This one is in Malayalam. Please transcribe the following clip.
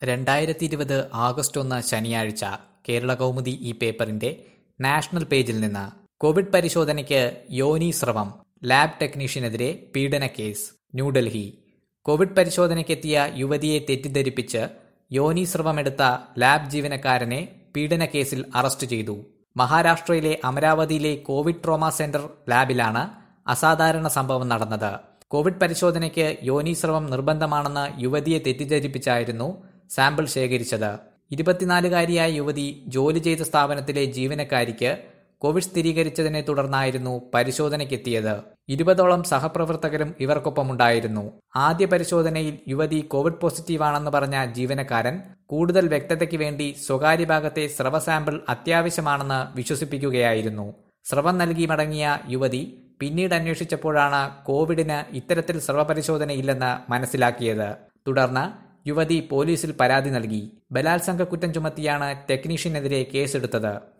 2020 ആഗസ്റ്റ് 1 ശനിയാഴ്ച കേരളകൗമുദി ഈ പേപ്പറിന്റെ നാഷണൽ പേജിൽ നിന്ന് കോവിഡ് പരിശോധനയ്ക്ക് യോനി സ്രവം ലാബ് ടെക്നീഷ്യനെതിരെ പീഡനക്കേസ്. ന്യൂഡൽഹി. കോവിഡ് പരിശോധനയ്ക്കെത്തിയ യുവതിയെ തെറ്റിദ്ധരിപ്പിച്ച് യോനി സ്രവമെടുത്ത ലാബ് ജീവനക്കാരനെ പീഡനക്കേസിൽ അറസ്റ്റ് ചെയ്തു. മഹാരാഷ്ട്രയിലെ അമരാവതിയിലെ കോവിഡ് ട്രോമ സെന്റർ ലാബിലാണ് അസാധാരണ സംഭവം നടന്നത്. കോവിഡ് പരിശോധനയ്ക്ക് യോനി സ്രവം നിർബന്ധമാണെന്ന് യുവതിയെ തെറ്റിദ്ധരിപ്പിച്ചായിരുന്നു സാമ്പിൾ ശേഖരിച്ചത്. 24-കാരിയായ യുവതി ജോലി ചെയ്ത സ്ഥാപനത്തിലെ ജീവനക്കാരിക്ക് കോവിഡ് സ്ഥിരീകരിച്ചതിനെ തുടർന്നായിരുന്നു പരിശോധനയ്ക്കെത്തിയത്. 20ഓളം സഹപ്രവർത്തകരും ഇവർക്കൊപ്പമുണ്ടായിരുന്നു. ആദ്യ പരിശോധനയിൽ യുവതി കോവിഡ് പോസിറ്റീവാണെന്ന് പറഞ്ഞ ജീവനക്കാരൻ കൂടുതൽ വ്യക്തതയ്ക്ക് വേണ്ടി സ്വകാര്യ ഭാഗത്തെ സ്രവ സാമ്പിൾ അത്യാവശ്യമാണെന്ന് വിശ്വസിപ്പിക്കുകയായിരുന്നു. സ്രവം നൽകി മടങ്ങിയ യുവതി പിന്നീട് അന്വേഷിച്ചപ്പോഴാണ് കോവിഡിന് ഇത്തരത്തിൽ സ്രവപരിശോധനയില്ലെന്ന് മനസ്സിലാക്കിയത്. തുടർന്ന് യുവതി പോലീസിൽ പരാതി നൽകി. ബലാത്സംഗ കുറ്റം ചുമത്തിയാണ് ടെക്നീഷ്യനെതിരെ കേസെടുത്തത്.